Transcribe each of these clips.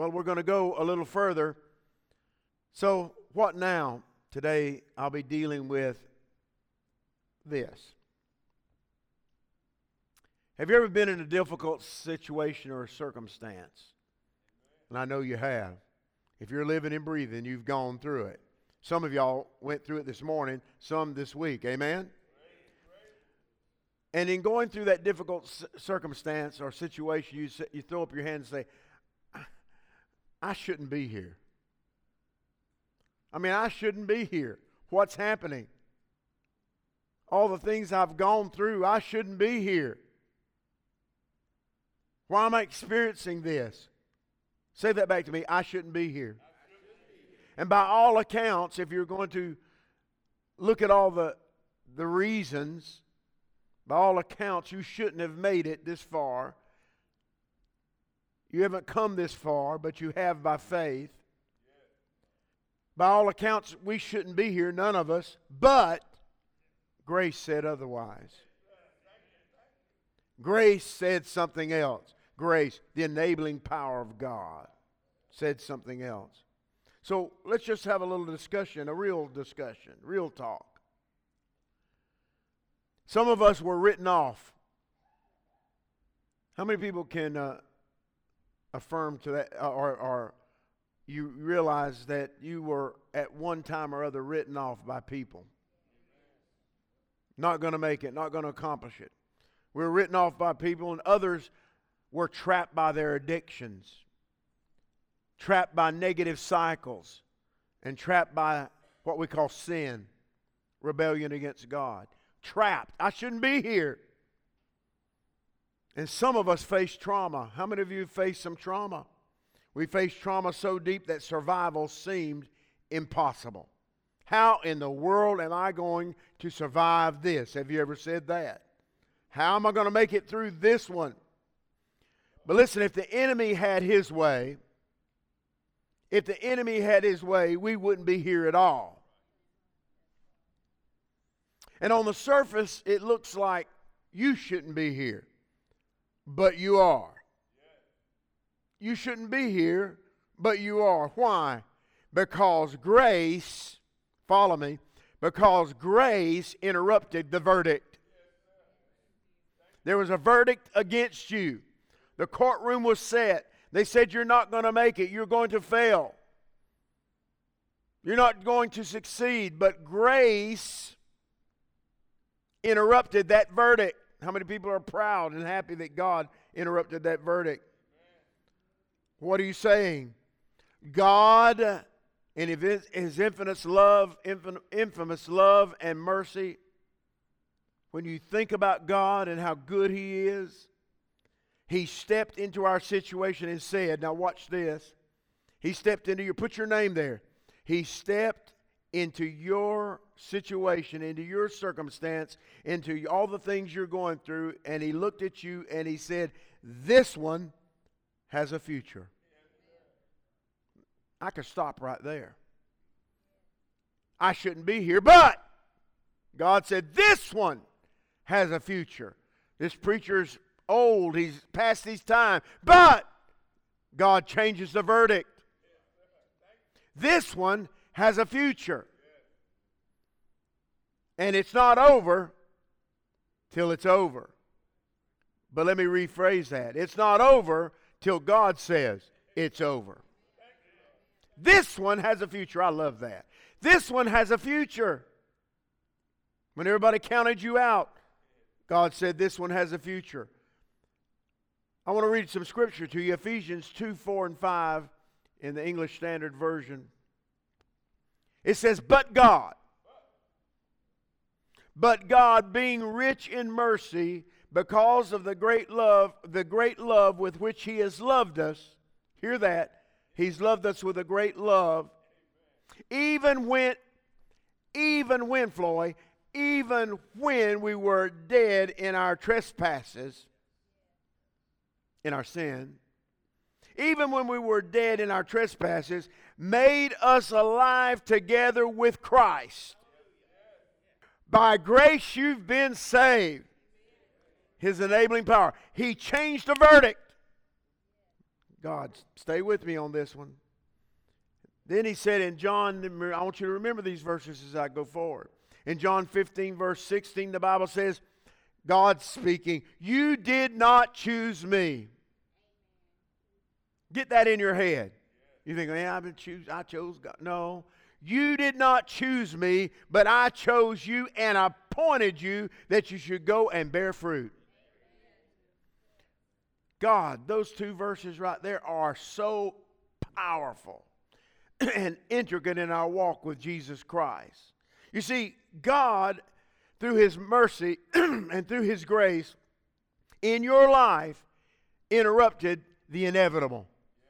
well, we're going to go a little further. So, what now? Today, I'll be dealing with this. Have you ever been in a difficult situation or circumstance? And I know you have. If you're living and breathing, you've gone through it. Some of y'all went through it this morning, some this week. Amen? And in going through that difficult circumstance or situation, you throw up your hand and say, I shouldn't be here. I shouldn't be here. What's happening? All the things I've gone through, I shouldn't be here. Why am I experiencing this? Say that back to me. I shouldn't be here. And by all accounts, if you're going to look at all the reasons, by all accounts, you shouldn't have made it this far. You haven't come this far, but you have by faith. By all accounts, we shouldn't be here, none of us, but grace said otherwise. Grace said something else. Grace, the enabling power of God, said something else. So let's just have a little discussion, a real discussion, real talk. Some of us were written off. How many people can affirm to that, or you realize that you were at one time or other written off by people? Not going to make it, not going to accomplish it. We were written off by people, and others were trapped by their addictions, trapped by negative cycles, and trapped by what we call sin, rebellion against God. Trapped. I shouldn't be here. And some of us face trauma. How many of you face some trauma? We face trauma so deep that survival seemed impossible. How in the world am I going to survive this? Have you ever said that? How am I going to make it through this one? But listen, if the enemy had his way, we wouldn't be here at all. And on the surface, it looks like you shouldn't be here, but you are. You shouldn't be here, but you are. Why? Because grace, follow me, because grace interrupted the verdict. There was a verdict against you. The courtroom was set. They said you're not going to make it. You're going to fail. You're not going to succeed. But grace interrupted that verdict. How many people are proud and happy that God interrupted that verdict? What are you saying? God, in His infamous love and mercy, when you think about God and how good He is, He stepped into our situation and said, now watch this. He stepped into put your name there. He stepped into your situation, into your circumstance, into all the things you're going through, and He looked at you and He said, this one has a future. I could stop right there. I shouldn't be here, but God said, this one has a future. This preacher's old, he's past his time, but God changes the verdict. This one has a future. And it's not over till it's over. But let me rephrase that. It's not over till God says it's over. This one has a future. I love that. This one has a future. When everybody counted you out, God said this one has a future. I want to read some scripture to you. Ephesians 2, 4, and 5 in the English Standard Version. It says, But God being rich in mercy, because of the great love with which He has loved us. Hear that. He's loved us with a great love. Even when we were dead in our trespasses, in our sin, even when we were dead in our trespasses, made us alive together with Christ. By grace you've been saved. His enabling power. He changed the verdict. God, stay with me on this one. Then he said in John, I want you to remember these verses as I go forward. In John 15, verse 16, the Bible says, God speaking, you did not choose me. Get that in your head. You think, man, I chose God. No, you did not choose me, but I chose you and appointed you that you should go and bear fruit. God, those two verses right there are so powerful and intricate in our walk with Jesus Christ. You see, God, through His mercy and through His grace, in your life, interrupted the inevitable.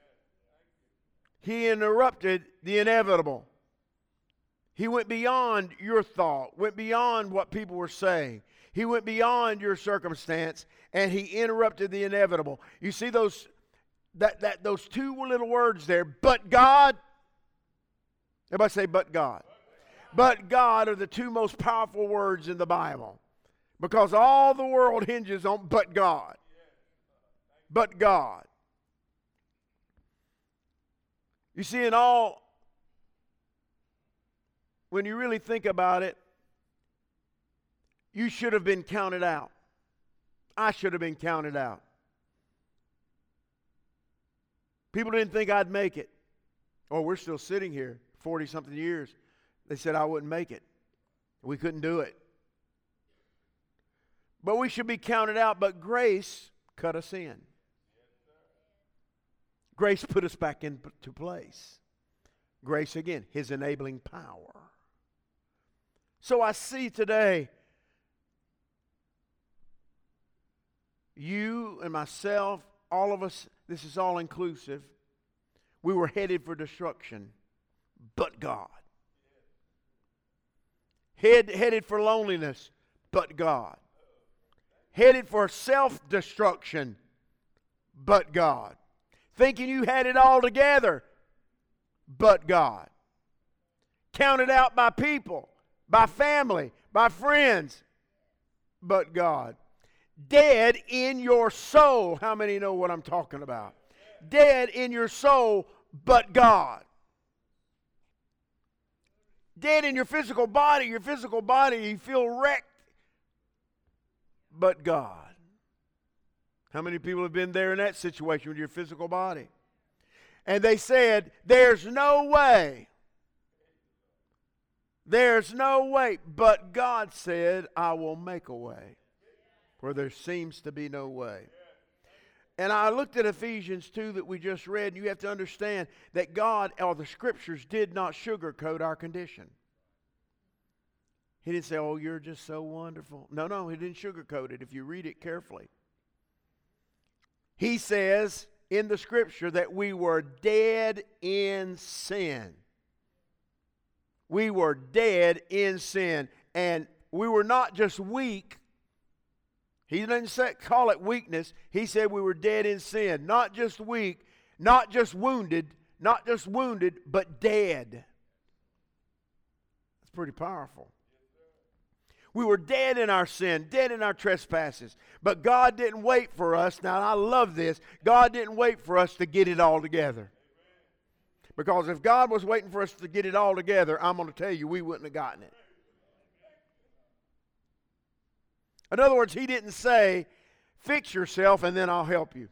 He interrupted the inevitable. He went beyond your thought, went beyond what people were saying. He went beyond your circumstance, and He interrupted the inevitable. You see those two little words there, but God. Everybody say, but God. But God are the two most powerful words in the Bible, because all the world hinges on but God. But God. You see, when you really think about it, you should have been counted out. I should have been counted out. People didn't think I'd make it. Oh, we're still sitting here 40-something years. They said I wouldn't make it. We couldn't do it. But we should be counted out, but grace cut us in. Grace put us back into place. Grace, again, His enabling power. So I see today, you and myself, all of us, this is all inclusive. We were headed for destruction, but God. Headed for loneliness, but God. Headed for self-destruction, but God. Thinking you had it all together, but God. Counted out by people, by family, by friends, but God. Dead in your soul. How many know what I'm talking about? Dead in your soul, but God. Dead in your physical body. Your physical body, you feel wrecked, but God. How many people have been there in that situation with your physical body? And they said, there's no way. There's no way. But God said, I will make a way where there seems to be no way. And I looked at Ephesians 2 that we just read, and you have to understand that God, or the Scriptures, did not sugarcoat our condition. He didn't say, oh, you're just so wonderful. No, He didn't sugarcoat it if you read it carefully. He says in the Scripture that we were dead in sin. We were dead in sin. And we were not just weak. He didn't call it weakness. He said we were dead in sin. Not just weak, not just wounded, but dead. That's pretty powerful. We were dead in our sin, dead in our trespasses. But God didn't wait for us. Now, I love this. God didn't wait for us to get it all together. Because if God was waiting for us to get it all together, I'm going to tell you, we wouldn't have gotten it. In other words, He didn't say, fix yourself and then I'll help you.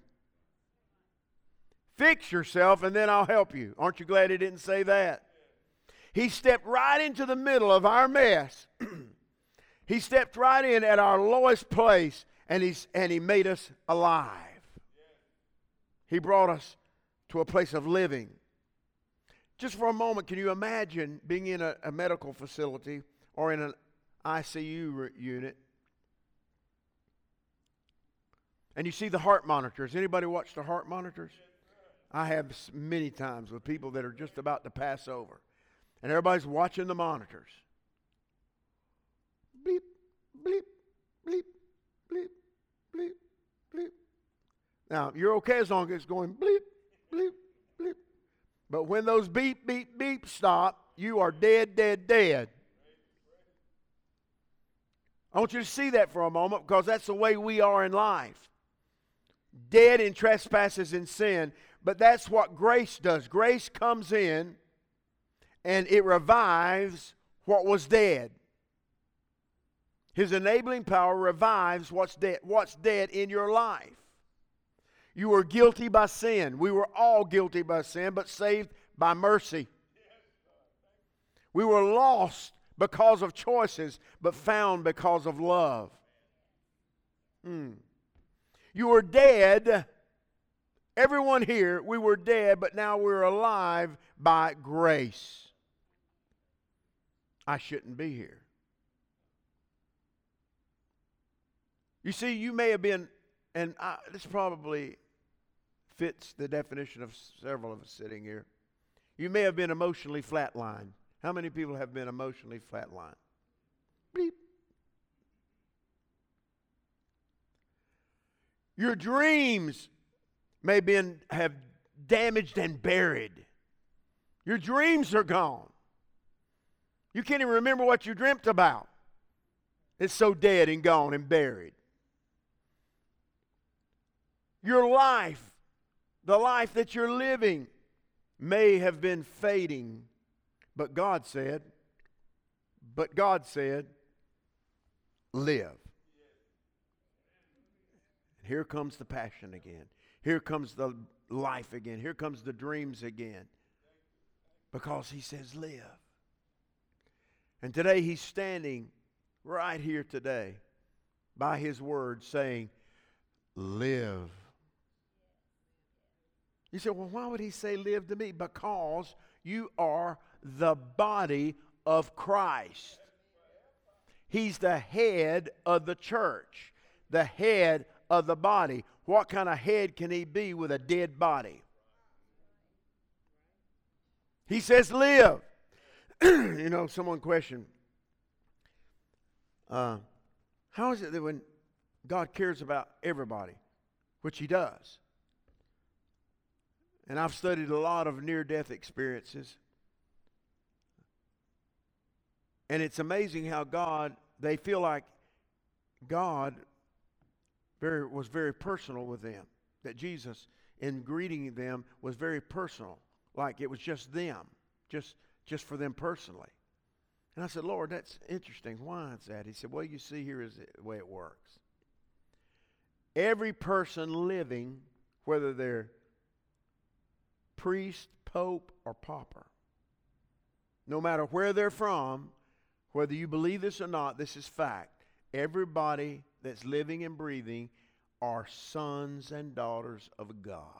Fix yourself and then I'll help you. Aren't you glad He didn't say that? He stepped right into the middle of our mess. He stepped right in at our lowest place, and He made us alive. He brought us to a place of living. Just for a moment, can you imagine being in a medical facility or in an ICU unit, and you see the heart monitors? Anybody watch the heart monitors? I have many times with people that are just about to pass over, and everybody's watching the monitors. Bleep, bleep, bleep, bleep, bleep, bleep. Now, you're okay as long as it's going bleep, bleep, bleep. But when those beep, beep, beep stop, you are dead, dead, dead. I want you to see that for a moment, because that's the way we are in life. Dead in trespasses and sin. But that's what grace does. Grace comes in and it revives what was dead. His enabling power revives what's dead in your life. You were guilty by sin. We were all guilty by sin, but saved by mercy. We were lost because of choices, but found because of love. You were dead. Everyone here, we were dead, but now we're alive by grace. I shouldn't be here. You see, you may have been, and this probably fits the definition of several of us sitting here. You may have been emotionally flatlined. How many people have been emotionally flatlined? Bleep. Your dreams may have damaged and buried. Your dreams are gone. You can't even remember what you dreamt about. It's so dead and gone and buried. Your life, the life that you're living, may have been fading, but God said, live. Here comes the passion again. Here comes the life again. Here comes the dreams again. Because he says live. And today he's standing right here today by his word saying, live. You say, well, why would he say live to me? Because you are the body of Christ. He's the head of the church, the head of the body. What kind of head can he be with a dead body? He says live. You know, someone questioned, how is it that when God cares about everybody, which he does, and I've studied a lot of near-death experiences, and it's amazing how they feel like God was very personal with them, that Jesus, in greeting them, was very personal, like it was just them, just for them personally. And I said, Lord, that's interesting. Why is that? He said, well, you see, here is the way it works. Every person living, whether they're priest, pope, or pauper, no matter where they're from, whether you believe this or not, this is fact. Everybody that's living and breathing are sons and daughters of God.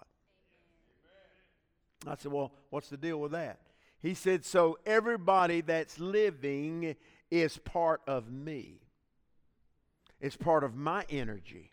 I said, well, what's the deal with that? He said, so everybody that's living is part of me. It's part of my energy.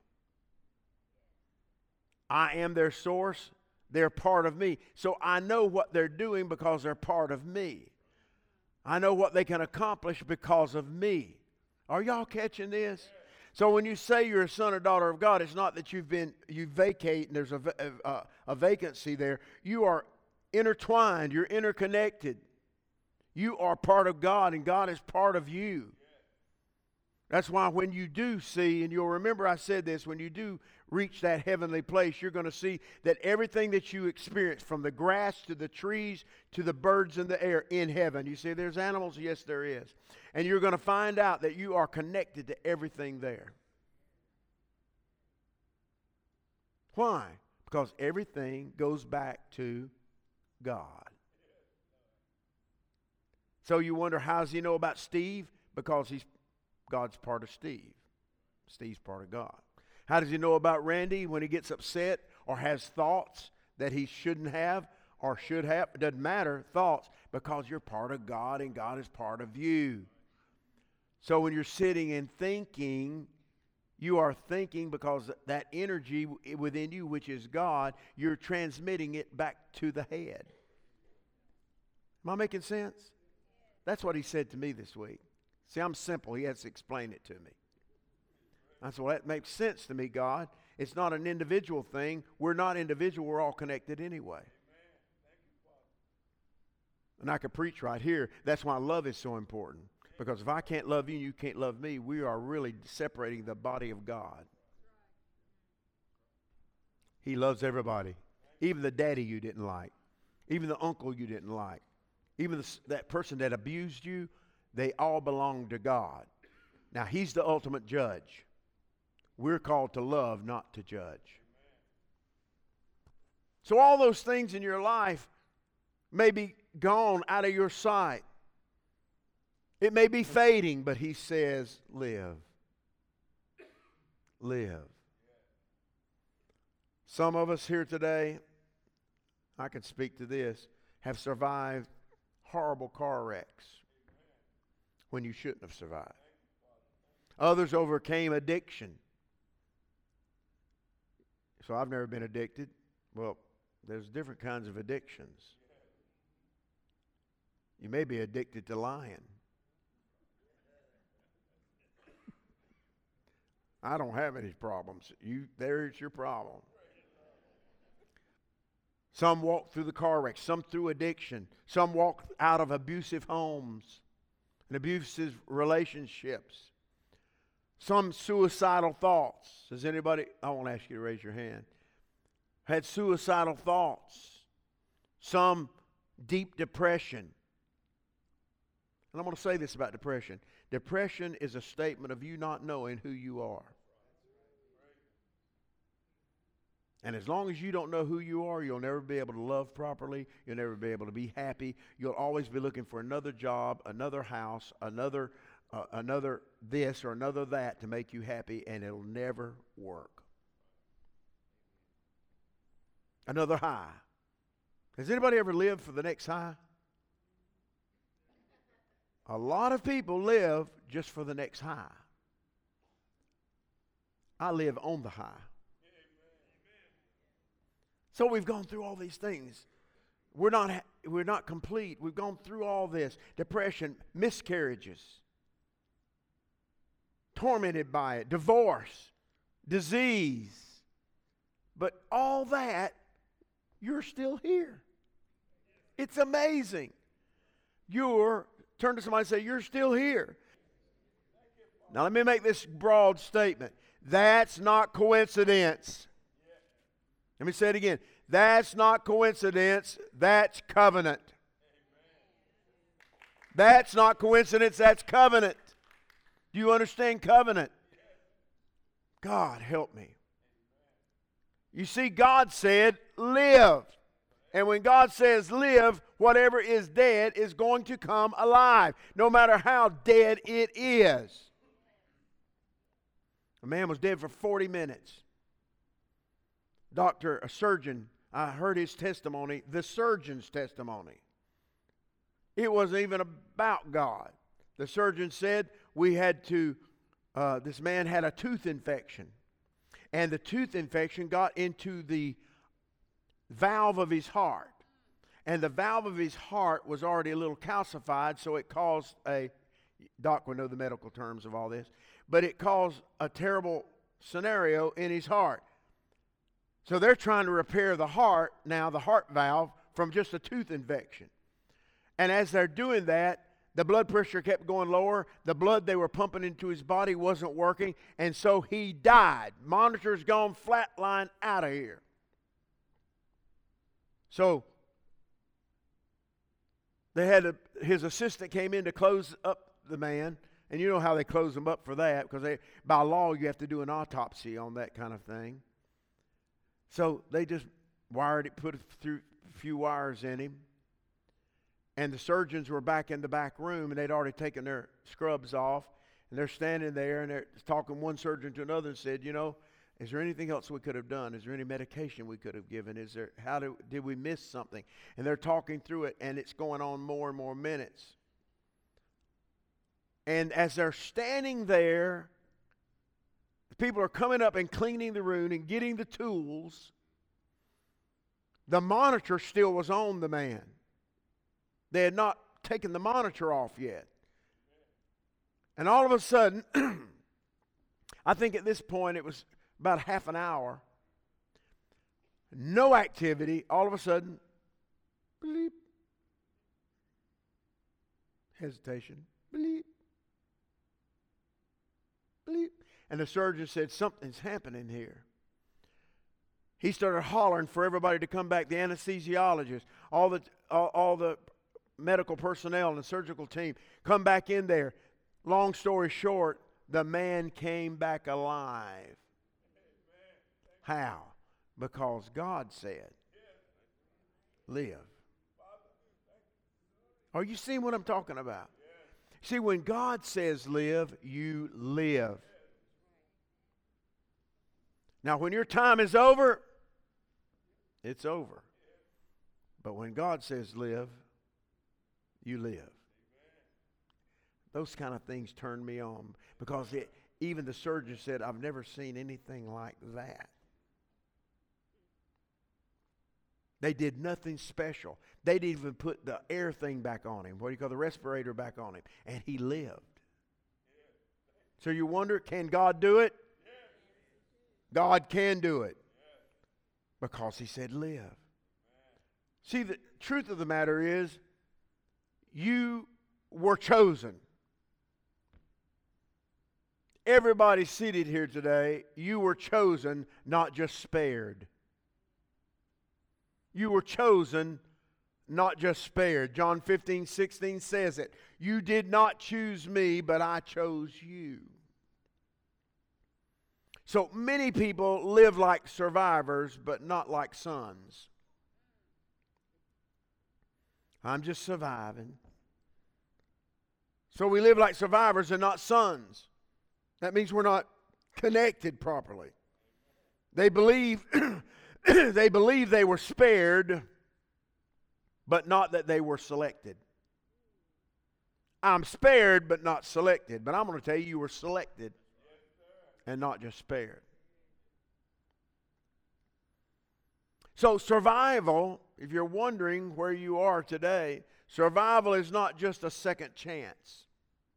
I am their source. They're part of me. So I know what they're doing because they're part of me. I know what they can accomplish because of me. Are y'all catching this? So when you say you're a son or daughter of God, it's not that you vacate and there's a vacancy there. You are intertwined. You're interconnected. You are part of God and God is part of you. That's why when you do see, and you'll remember I said this, when you do reach that heavenly place, you're going to see that everything that you experience, from the grass to the trees to the birds in the air in heaven. You say there's animals? Yes, there is. And you're going to find out that you are connected to everything there. Why? Because everything goes back to God. So you wonder, how does he know about Steve? Because God's part of Steve. Steve's part of God. How does he know about Randy when he gets upset or has thoughts that he shouldn't have or should have? It doesn't matter, thoughts, because you're part of God and God is part of you. So when you're sitting and thinking, you are thinking because that energy within you, which is God, you're transmitting it back to the head. Am I making sense? That's what he said to me this week. See, I'm simple. He has to explain it to me. I said, well, that makes sense to me, God. It's not an individual thing. We're not individual. We're all connected anyway. And I could preach right here. That's why love is so important. Because if I can't love you and you can't love me, we are really separating the body of God. He loves everybody even the daddy you didn't like, even the uncle you didn't like, even that person that abused you, they all belong to God. Now, He's the ultimate judge. We're called to love, not to judge. So all those things in your life may be gone out of your sight. It may be fading, but He says, live. Live. Some of us here today, I can speak to this, have survived horrible car wrecks when you shouldn't have survived. Others overcame addiction. So I've never been addicted. Well, there's different kinds of addictions. You may be addicted to lying. I don't have any problems. There's your problem. Some walk through the car wreck, some through addiction, some walk out of abusive homes and abusive relationships, some suicidal thoughts. Does anybody, I won't ask you to raise your hand, had suicidal thoughts, some deep depression. And I'm going to say this about depression. Depression is a statement of you not knowing who you are. And as long as you don't know who you are, you'll never be able to love properly. You'll never be able to be happy. You'll always be looking for another job, another house, another this or another that to make you happy, and it'll never work. Another high. Has anybody ever lived for the next high? A lot of people live just for the next high. I live on the high. So we've gone through all these things. We're not complete. We've gone through all this. Depression, miscarriages, tormented by it, divorce, disease. But all that, you're still here. It's amazing. Turn to somebody and say, you're still here. Now let me make this broad statement. That's not coincidence. Let me say it again. That's not coincidence. That's covenant. That's not coincidence. That's covenant. Do you understand covenant? God, help me. You see, God said, live. And when God says live, whatever is dead is going to come alive, no matter how dead it is. A man was dead for 40 minutes. A surgeon, I heard his testimony, the surgeon's testimony. It wasn't even about God. The surgeon said this man had a tooth infection. And the tooth infection got into the valve of his heart. And the valve of his heart was already a little calcified, so it caused Doc would know the medical terms of all this, but it caused a terrible scenario in his heart. So they're trying to repair the heart valve, from just a tooth infection. And as they're doing that, the blood pressure kept going lower. The blood they were pumping into his body wasn't working, and so he died. Monitor's gone flatline out of here. So his assistant came in to close up the man, and you know how they close them up for that, because by law you have to do an autopsy on that kind of thing. So they just put a few wires in him. And the surgeons were back in the back room, and they'd already taken their scrubs off. And they're standing there, and they're talking one surgeon to another and said, is there anything else we could have done? Is there any medication we could have given? Did we miss something? And they're talking through it, and it's going on more and more minutes. And as they're standing there, people are coming up and cleaning the room and getting the tools. The monitor still was on the man. They had not taken the monitor off yet. And all of a sudden, I think at this point it was about half an hour, no activity, all of a sudden, bleep, hesitation, bleep, bleep. And the surgeon said, something's happening here. he started hollering for everybody to come back. The anesthesiologist, all the medical personnel and the surgical team, come back in there. Long story short, the man came back alive. How? Because God said, live. Are you seeing what I'm talking about? See, when God says live, you live. Now, when your time is over, it's over. But when God says live, you live. Those kind of things turn me on, because even the surgeon said, I've never seen anything like that. They did nothing special. They didn't even put the air thing back on him, what do you call the respirator back on him, and he lived. So you wonder, can God do it? God can do it, because he said live. See, the truth of the matter is, you were chosen. Everybody seated here today, you were chosen, not just spared. You were chosen, not just spared. John 15:16 says it. You did not choose me, but I chose you. So many people live like survivors, but not like sons. I'm just surviving. So we live like survivors and not sons. That means we're not connected properly. They believe they were spared, but not that they were selected. I'm spared, but not selected. But I'm going to tell you, you were selected and not just spared. So survival, if you're wondering where you are today, survival is not just a second chance.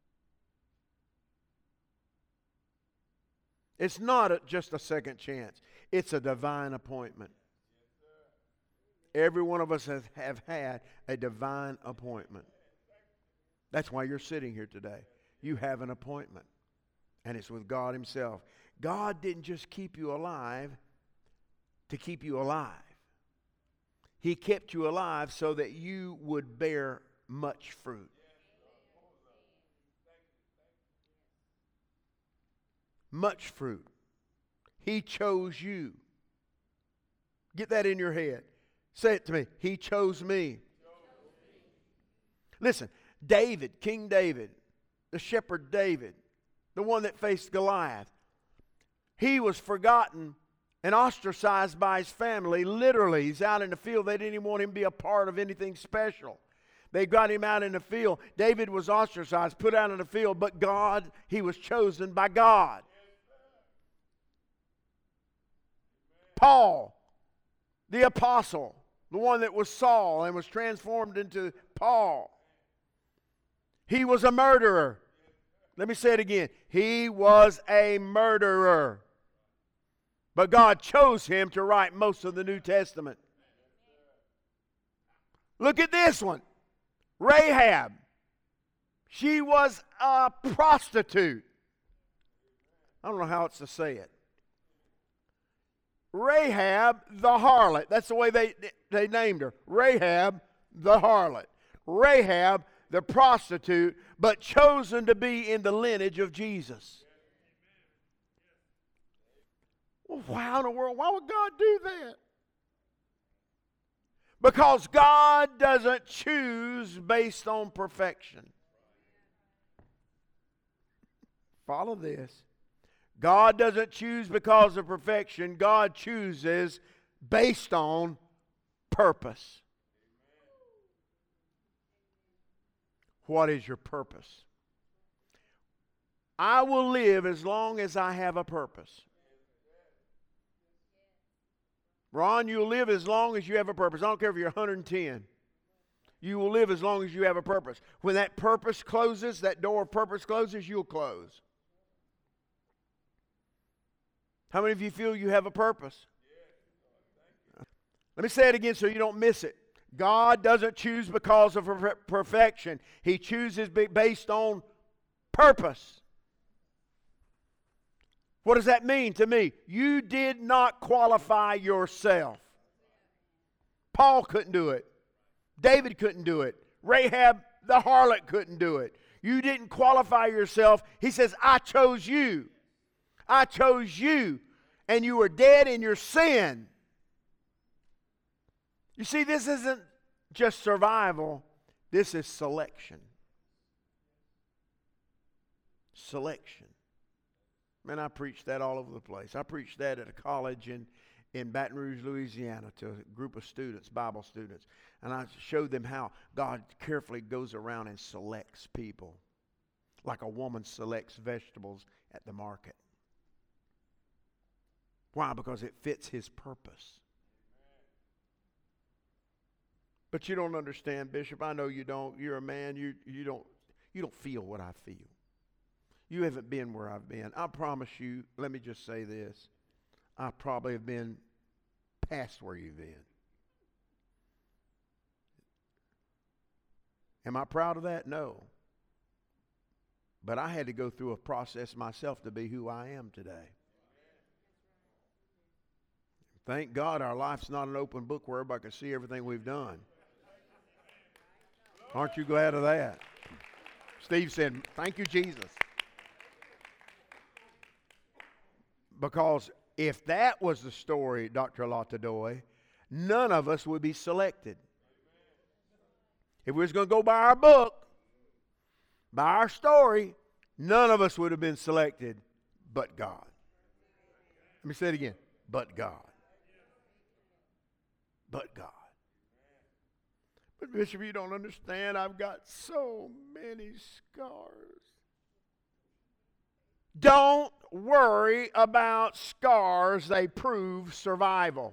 It's not just a second chance. It's a divine appointment. Every one of us have had a divine appointment. That's why you're sitting here today. You have an appointment, and it's with God himself. God didn't just keep you alive to keep you alive. He kept you alive so that you would bear much fruit. Much fruit. He chose you. Get that in your head. Say it to me. He chose me. Listen, David, King David, the shepherd David, the one that faced Goliath, he was forgotten and ostracized by his family. Literally, he's out in the field. They didn't even want him to be a part of anything special. They got him out in the field. David was ostracized, put out in the field, but God, he was chosen by God. Paul, the apostle, the one that was Saul and was transformed into Paul. He was a murderer. Let me say it again. He was a murderer. But God chose him to write most of the New Testament. Look at this one. Rahab. She was a prostitute. I don't know how else to say it. Rahab the harlot. That's the way they named her. Rahab the harlot. Rahab the prostitute, but chosen to be in the lineage of Jesus. Well, how in the world? Why would God do that? Because God doesn't choose based on perfection. Follow this. God doesn't choose because of perfection. God chooses based on purpose. What is your purpose? I will live as long as I have a purpose. Ron, you'll live as long as you have a purpose. I don't care if you're 110. You will live as long as you have a purpose. When that purpose closes, that door of purpose closes, you'll close. How many of you feel you have a purpose? Let me say it again so you don't miss it. God doesn't choose because of perfection. He chooses based on purpose. What does that mean to me? You did not qualify yourself. Paul couldn't do it. David couldn't do it. Rahab the harlot couldn't do it. You didn't qualify yourself. He says, I chose you. I chose you. And you were dead in your sin. You see, this isn't just survival. This is selection. Selection. Man, I preached that all over the place. I preached that at a college in Baton Rouge, Louisiana, to a group of students, Bible students. And I showed them how God carefully goes around and selects people, like a woman selects vegetables at the market. Why? Because it fits His purpose. But you don't understand, Bishop. I know you don't. You're a man. You don't feel what I feel. You haven't been where I've been. I promise you, let me just say this. I probably have been past where you've been. Am I proud of that? No. But I had to go through a process myself to be who I am today. Thank God our life's not an open book where everybody can see everything we've done. Aren't you glad of that? Steve said, thank you, Jesus. Because if that was the story, Dr. Latadoy, none of us would be selected. If we was going to go by our book, by our story, none of us would have been selected but God. Let me say it again. But God. But God. But Bishop, you don't understand. I've got so many scars. Don't worry about scars. They prove survival.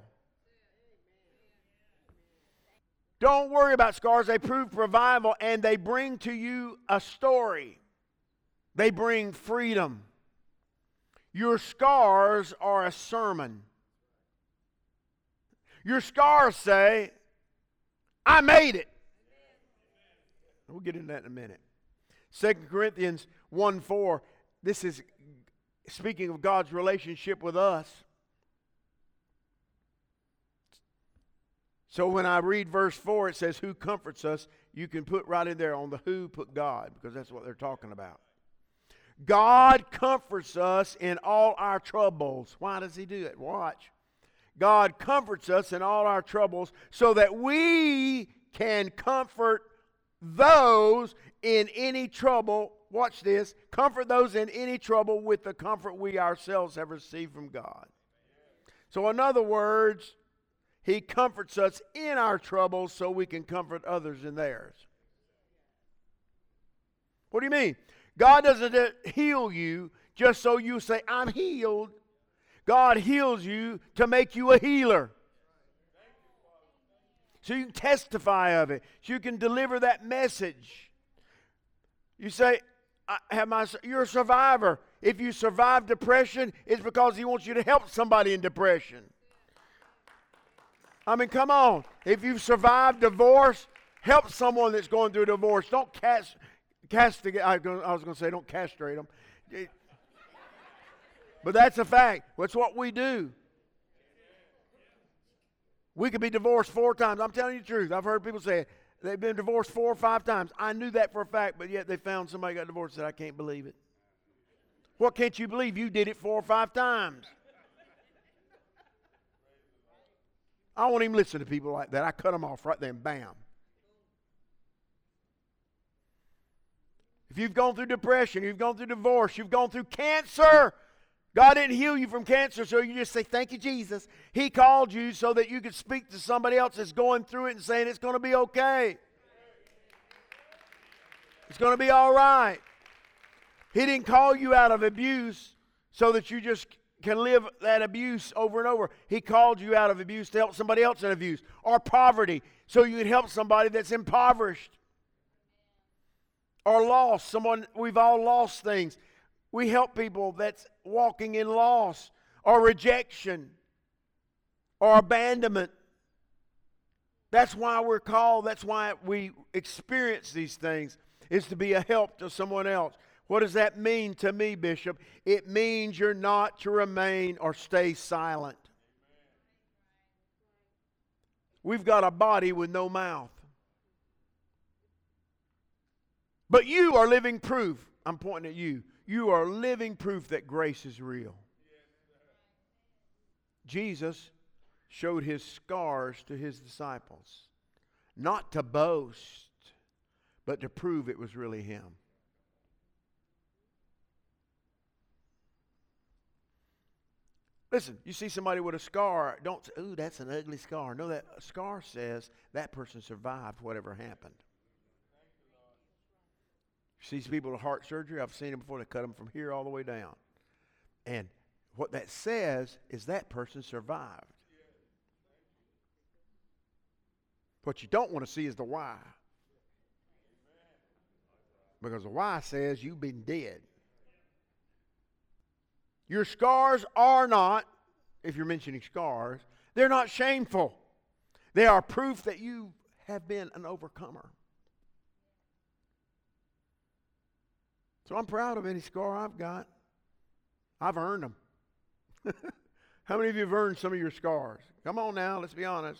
Don't worry about scars. They prove survival, and they bring to you a story. They bring freedom. Your scars are a sermon. Your scars say, I made it. We'll get into that in a minute. 2 Corinthians 1:4. This is speaking of God's relationship with us. So when I read verse 4, it says, who comforts us? You can put right in there on the who, put God, because that's what they're talking about. God comforts us in all our troubles. Why does He do it? Watch. God comforts us in all our troubles so that we can comfort those in any trouble. Watch this. Comfort those in any trouble with the comfort we ourselves have received from God. So in other words, He comforts us in our troubles so we can comfort others in theirs. What do you mean? God doesn't heal you just so you say, I'm healed. God heals you to make you a healer. So you can testify of it. So you can deliver that message. You say, you're a survivor. If you survive depression, it's because He wants you to help somebody in depression. I mean, come on. If you've survived divorce, help someone that's going through a divorce. Don't castigate. I was going to say don't castrate them. But that's a fact. That's what we do. We could be divorced 4 times. I'm telling you the truth. I've heard people say they've been divorced 4 or 5 times. I knew that for a fact, but yet they found somebody got divorced and said, I can't believe it. What can't you believe? You did it 4 or 5 times. I won't even listen to people like that. I cut them off right there and bam. If you've gone through depression, you've gone through divorce, you've gone through cancer, God didn't heal you from cancer, so you just say, thank you, Jesus. He called you so that you could speak to somebody else that's going through it and saying it's going to be okay. It's going to be all right. He didn't call you out of abuse so that you just can live that abuse over and over. He called you out of abuse to help somebody else in abuse. Or poverty, so you can help somebody that's impoverished. Or lost. We've all lost things. We help people that's walking in loss or rejection or abandonment. That's why we're called. That's why we experience these things, is to be a help to someone else. What does that mean to me, Bishop? It means you're not to remain or stay silent. We've got a body with no mouth. But you are living proof. I'm pointing at you. You are living proof that grace is real. Jesus showed his scars to his disciples, not to boast, but to prove it was really him. Listen, you see somebody with a scar, don't say, ooh, that's an ugly scar. No, that scar says that person survived whatever happened. You see people with heart surgery, I've seen them before, they cut them from here all the way down. And what that says is that person survived. What you don't want to see is the why. Because the why says you've been dead. Your scars are not, if you're mentioning scars, they're not shameful. They are proof that you have been an overcomer. So I'm proud of any scar I've got. I've earned them. How many of you have earned some of your scars? Come on now, let's be honest.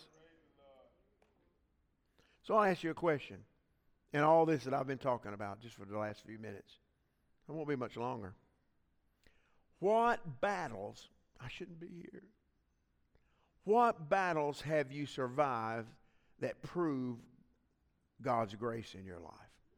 So I'll ask you a question. And all this that I've been talking about just for the last few minutes, it won't be much longer. What battles, I shouldn't be here. What battles have you survived that prove God's grace in your life?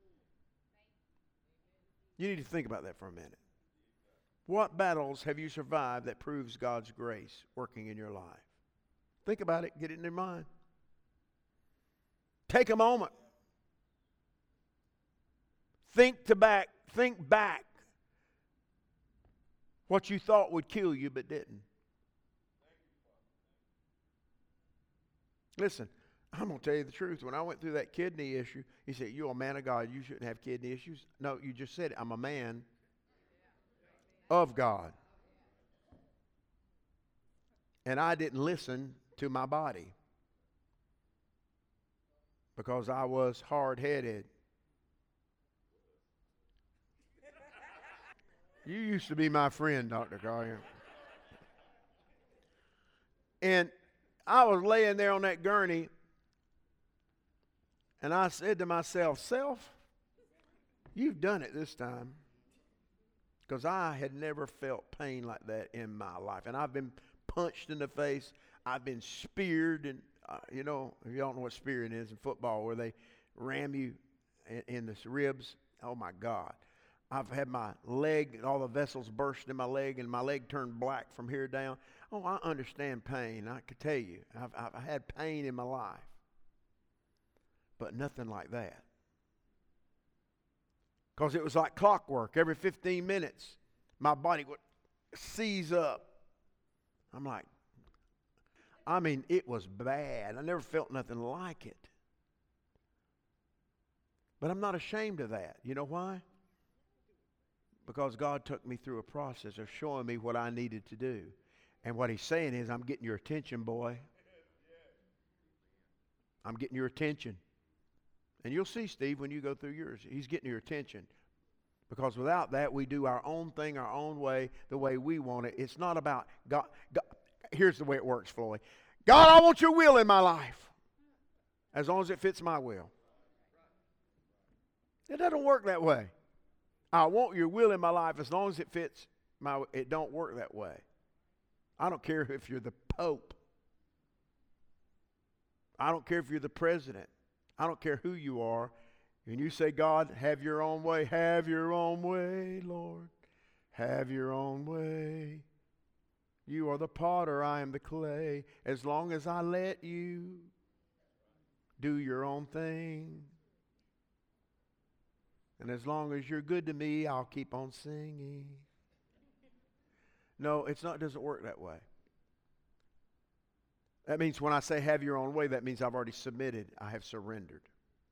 You need to think about that for a minute. What battles have you survived that proves God's grace working in your life? Think about it. Get it in your mind. Take a moment. Think back what you thought would kill you but didn't. Listen, I'm going to tell you the truth. When I went through that kidney issue, he said, you're a man of God. You shouldn't have kidney issues. No, you just said it. I'm a man of God. And I didn't listen to my body because I was hard-headed. You used to be my friend, Dr. Collier. And I was laying there on that gurney, and I said to myself, self, you've done it this time. Because I had never felt pain like that in my life. And I've been punched in the face. I've been speared. And, you know, if you don't know what spearing is in football, where they ram you in the ribs. Oh, my God. I've had my leg, all the vessels burst in my leg, and my leg turned black from here down. Oh, I understand pain. I could tell you. I've had pain in my life. But nothing like that. Because it was like clockwork. Every 15 minutes, my body would seize up. I'm like, I mean, it was bad. I never felt nothing like it. But I'm not ashamed of that. You know why? Because God took me through a process of showing me what I needed to do. And what he's saying is, I'm getting your attention, boy. I'm getting your attention. And you'll see, Steve, when you go through yours, he's getting your attention. Because without that, we do our own thing, our own way, the way we want it. It's not about God. Here's the way it works, Floyd. God, I want your will in my life. As long as it fits my will. It doesn't work that way. I want your will in my life as long as it fits my. It don't work that way. I don't care if you're the Pope. I don't care if you're the president. I don't care who you are. And you say, God, have your own way. Have your own way, Lord. Have your own way. You are the potter, I am the clay. As long as I let you do your own thing. And as long as you're good to me, I'll keep on singing. No, it doesn't work that way. That means when I say have your own way, that means I've already submitted. I have surrendered.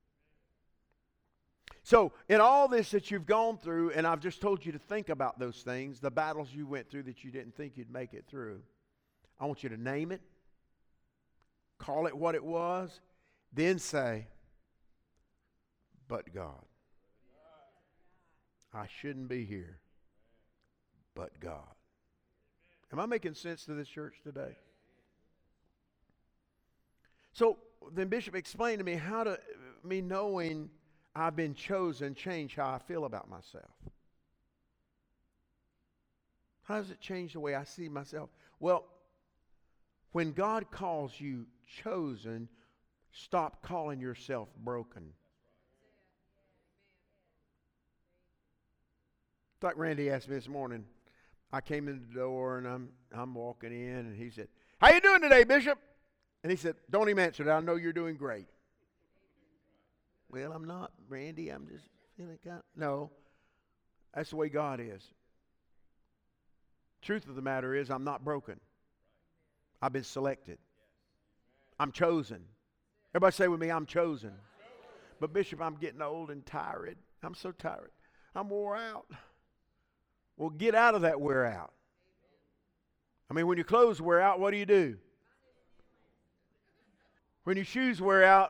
So in all this that you've gone through, and I've just told you to think about those things, the battles you went through that you didn't think you'd make it through, I want you to name it, call it what it was, then say, but God. I shouldn't be here, but God. Am I making sense to this church today? So then Bishop explained to me how to, me knowing I've been chosen, change how I feel about myself. How does it change the way I see myself? Well, when God calls you chosen, stop calling yourself broken. It's like Randy asked me this morning. I came in the door and I'm walking in and he said, "How you doing today, Bishop?" And he said, "Don't even answer that. I know you're doing great." Well, I'm not, Randy. I'm just feeling kind of... No, that's the way God is. Truth of the matter is, I'm not broken. I've been selected. I'm chosen. Everybody say with me, I'm chosen. But Bishop, I'm getting old and tired. I'm so tired. I'm wore out. Well, get out of that wear out. I mean, when your clothes wear out, what do? When your shoes wear out,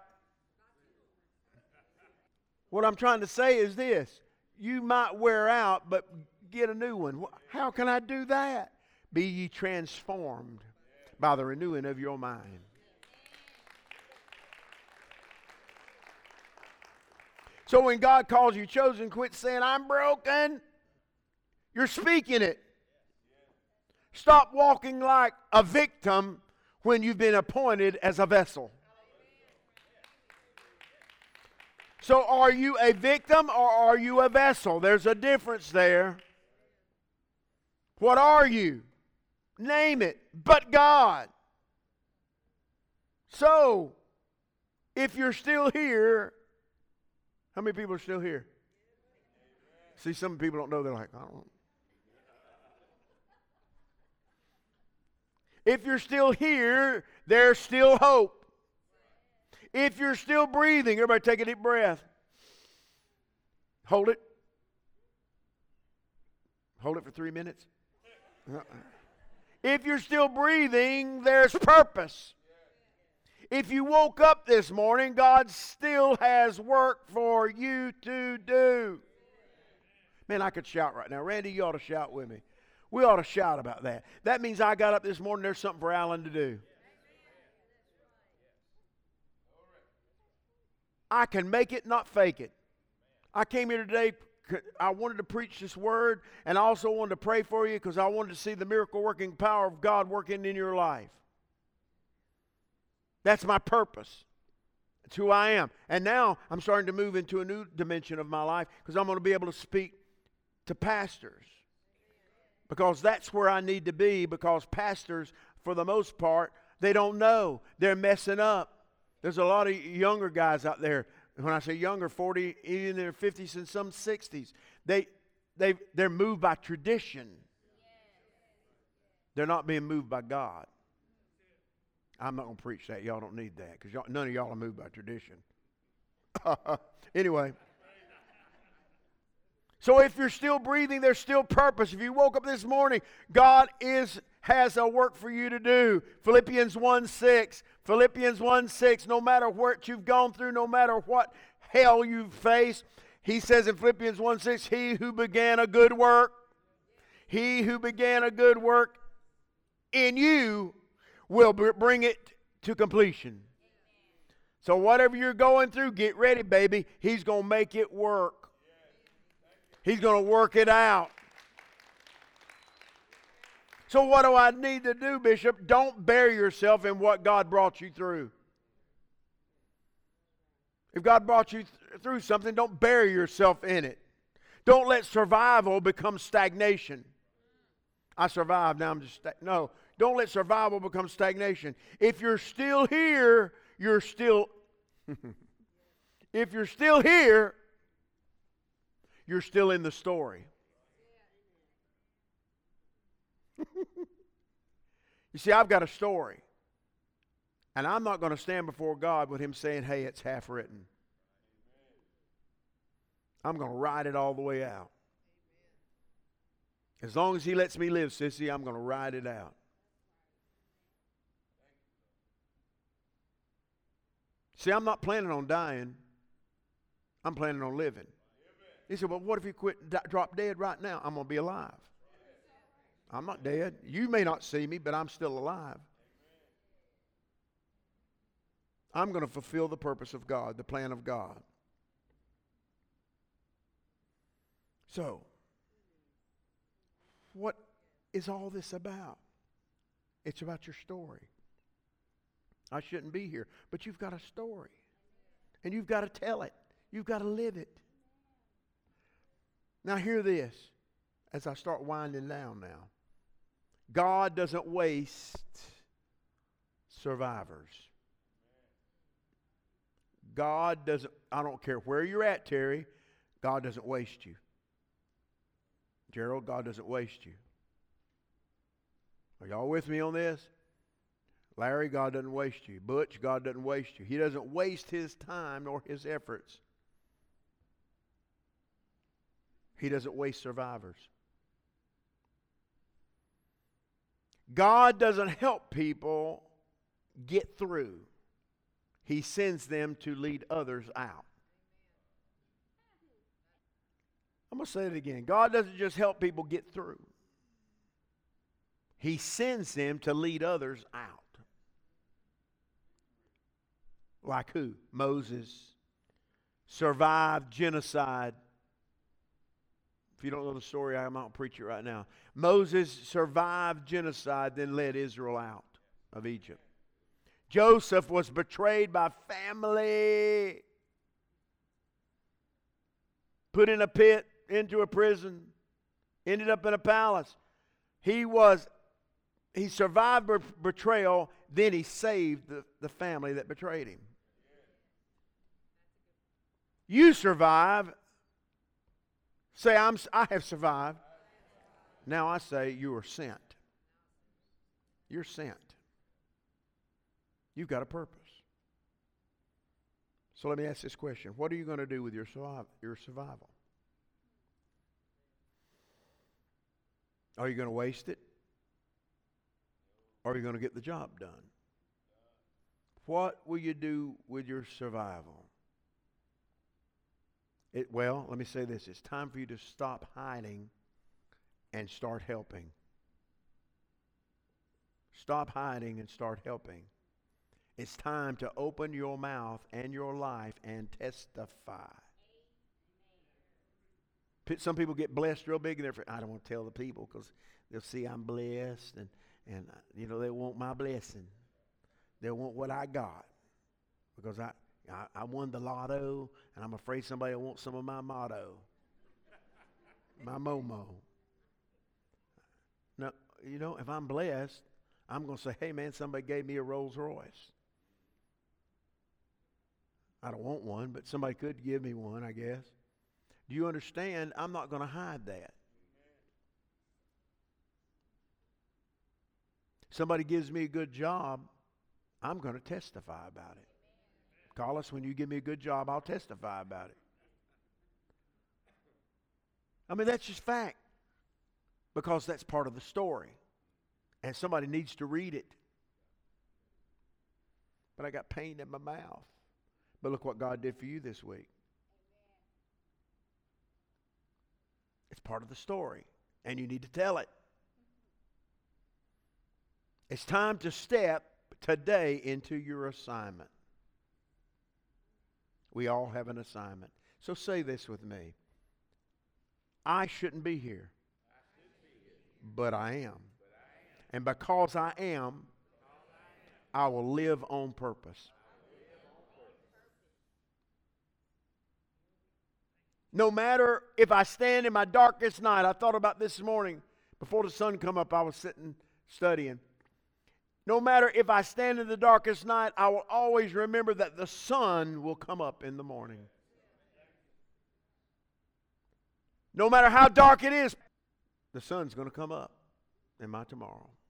what I'm trying to say is this. You might wear out, but get a new one. How can I do that? Be ye transformed by the renewing of your mind. So when God calls you chosen, quit saying, "I'm broken." You're speaking it. Stop walking like a victim when you've been appointed as a vessel. So are you a victim or are you a vessel? There's a difference there. What are you? Name it. But God. So, if you're still here, how many people are still here? See, some people don't know. They're like, "I don't." If you're still here, there's still hope. If you're still breathing, everybody take a deep breath. Hold it. Hold it for 3 minutes. If you're still breathing, there's purpose. If you woke up this morning, God still has work for you to do. Man, I could shout right now. Randy, you ought to shout with me. We ought to shout about that. That means I got up this morning, there's something for Alan to do. I can make it, not fake it. I came here today, I wanted to preach this word, and I also wanted to pray for you because I wanted to see the miracle working power of God working in your life. That's my purpose. It's who I am. And now I'm starting to move into a new dimension of my life because I'm going to be able to speak to pastors. Because that's where I need to be, because pastors, for the most part, they don't know. They're messing up. There's a lot of younger guys out there. When I say younger, 40, in their 50s and some 60s. They're moved by tradition. They're not being moved by God. I'm not going to preach that. Y'all don't need that because none of y'all are moved by tradition. Anyway. So if you're still breathing, there's still purpose. If you woke up this morning, God has a work for you to do. Philippians 1:6. Philippians 1:6. No matter what you've gone through, no matter what hell you've faced, he says in Philippians 1:6, he who began a good work in you will bring it to completion. So whatever you're going through, get ready, baby. He's going to make it work. He's going to work it out. So what do I need to do, Bishop? Don't bury yourself in what God brought you through. If God brought you through something, don't bury yourself in it. Don't let survival become stagnation. I survived, now I'm just... No, don't let survival become stagnation. If you're still here, you're still... If you're still here, you're still in the story. You see, I've got a story. And I'm not going to stand before God with him saying, "Hey, it's half written." I'm going to ride it all the way out. As long as he lets me live, sissy, I'm going to ride it out. See, I'm not planning on dying. I'm planning on living. He said, well, what if you drop dead right now? I'm going to be alive. I'm not dead. You may not see me, but I'm still alive. I'm going to fulfill the purpose of God, the plan of God. So, what is all this about? It's about your story. I shouldn't be here, but you've got a story. And you've got to tell it. You've got to live it. Now hear this as I start winding down now. God doesn't waste survivors. God doesn't, I don't care where you're at, Terry, God doesn't waste you. Gerald, God doesn't waste you. Are y'all with me on this? Larry, God doesn't waste you. Butch, God doesn't waste you. He doesn't waste his time nor his efforts. He doesn't waste survivors. God doesn't help people get through. He sends them to lead others out. I'm going to say it again. God doesn't just help people get through. He sends them to lead others out. Like who? Moses survived genocide. If you don't know the story, I'm not preaching it right now. Moses survived genocide, then led Israel out of Egypt. Joseph was betrayed by family, put in a pit, into a prison, ended up in a palace. He survived betrayal, then he saved the family that betrayed him. You survive. Say, I have survived. Now I say you are sent. You're sent. You've got a purpose. So let me ask this question. What are you going to do with your survival? Are you going to waste it? Or are you going to get the job done? What will you do with your survival? Well, let me say this. It's time for you to stop hiding and start helping. Stop hiding and start helping. It's time to open your mouth and your life and testify. Some people get blessed real big and they're I don't want to tell the people because they'll see I'm blessed and you know they want my blessing. They want what I got because I won the lotto and I'm afraid somebody will want some of my motto, my Momo. Now, you know, if I'm blessed, I'm going to say, hey man, somebody gave me a Rolls Royce. I don't want one, but somebody could give me one, I guess. Do you understand? I'm not going to hide that. Somebody gives me a good job, I'm going to testify about it. Call us when you give me a good job, I'll testify about it. I mean, that's just fact. Because that's part of the story. And somebody needs to read it. But I got pain in my mouth. But look what God did for you this week. It's part of the story. And you need to tell it. It's time to step today into your assignment. We all have an assignment. So say this with me. I shouldn't be here. But I am. And because I am, I will live on purpose. No matter if I stand in my darkest night. I thought about this morning. Before the sun come up, I was sitting studying. No matter if I stand in the darkest night, I will always remember that the sun will come up in the morning. No matter how dark it is, the sun's going to come up in my tomorrow.